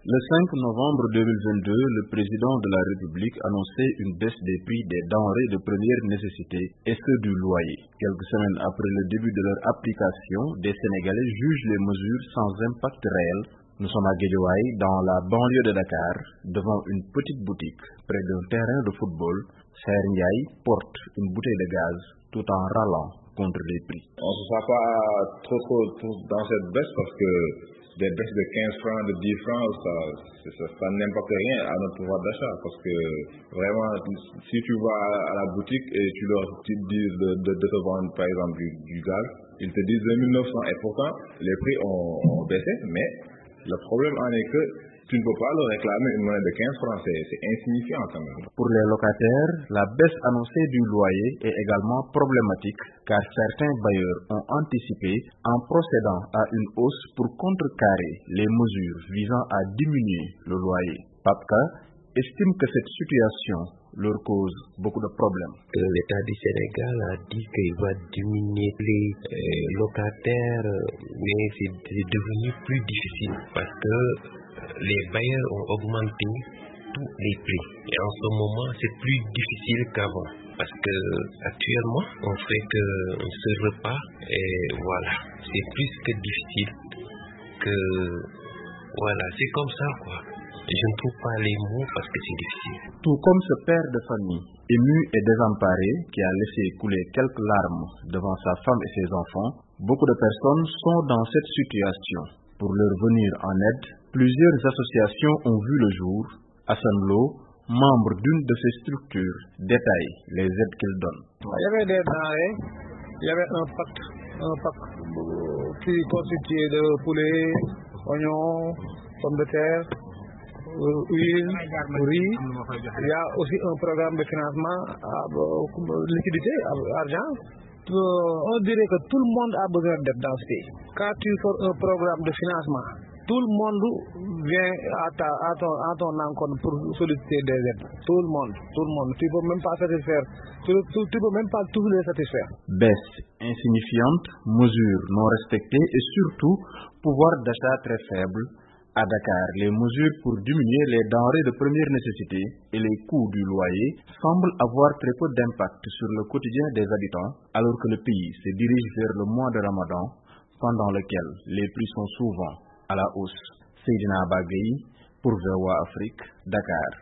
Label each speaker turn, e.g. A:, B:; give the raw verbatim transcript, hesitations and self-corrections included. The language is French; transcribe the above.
A: Le cinq novembre deux mille vingt-deux, le président de la République annonçait une baisse des prix des denrées de première nécessité et ceux du loyer. Quelques semaines après le début de leur application, des Sénégalais jugent les mesures sans impact réel. Nous sommes à Guédiawaye, dans la banlieue de Dakar, devant une petite boutique près d'un terrain de football. Saër Ndiaye porte une bouteille de gaz tout en râlant contre les prix.
B: On ne se sent pas trop, trop, trop dans cette baisse parce que des baisses de quinze francs, de dix francs, ça, ça, ça n'impacte rien à notre pouvoir d'achat. Parce que vraiment, si tu vas à la boutique et tu leur dis de, de, de te vendre par exemple du, du gaz, ils te disent deux mille neuf cents et pourtant les prix ont, ont baissé, mais le problème en est que tu ne peux pas leur réclamer une monnaie de quinze francs, c'est, c'est insignifiant quand même.
A: Pour les locataires, la baisse annoncée du loyer est également problématique car certains bailleurs ont anticipé en procédant à une hausse pour contrecarrer les mesures visant à diminuer le loyer. Papka estime que cette situation leur cause beaucoup de problèmes.
C: L'État du Sénégal a dit qu'il va diminuer les euh, locataires, mais c'est, c'est devenu plus difficile parce que les bailleurs ont augmenté tous les prix. Et en ce moment, c'est plus difficile qu'avant. Parce que actuellement, on fait que ce repas et voilà, c'est plus que difficile que voilà, c'est comme ça quoi. Je ne trouve pas les mots parce que c'est difficile.
A: Tout comme ce père de famille, ému et désemparé, qui a laissé couler quelques larmes devant sa femme et ses enfants, beaucoup de personnes sont dans cette situation. Pour leur venir en aide, plusieurs associations ont vu le jour. Hassan Lo, membre d'une de ces structures, détaille les aides qu'il donne.
D: Il y avait des denrées, il y avait un pack, un pack qui constituait de poulet, oignons, pommes de terre, huile, riz. Il y a aussi un programme de financement, liquidité, argent. On dirait que tout le monde a besoin d'aide dans ce pays. Quand tu sors un programme de financement, tout le monde vient à, ta, à, ton, à ton encontre pour solliciter des aides. Tout le monde, tout le monde. Tu ne peux même pas satisfaire. Tu ne peux même pas tous les satisfaire.
A: Baisse insignifiante, mesures non respectées et surtout pouvoir d'achat très faible. À Dakar, les mesures pour diminuer les denrées de première nécessité et les coûts du loyer semblent avoir très peu d'impact sur le quotidien des habitants, alors que le pays se dirige vers le mois de Ramadan, pendant lequel les prix sont souvent à la hausse. Seydina Bagay pour V O A Afrique, Dakar.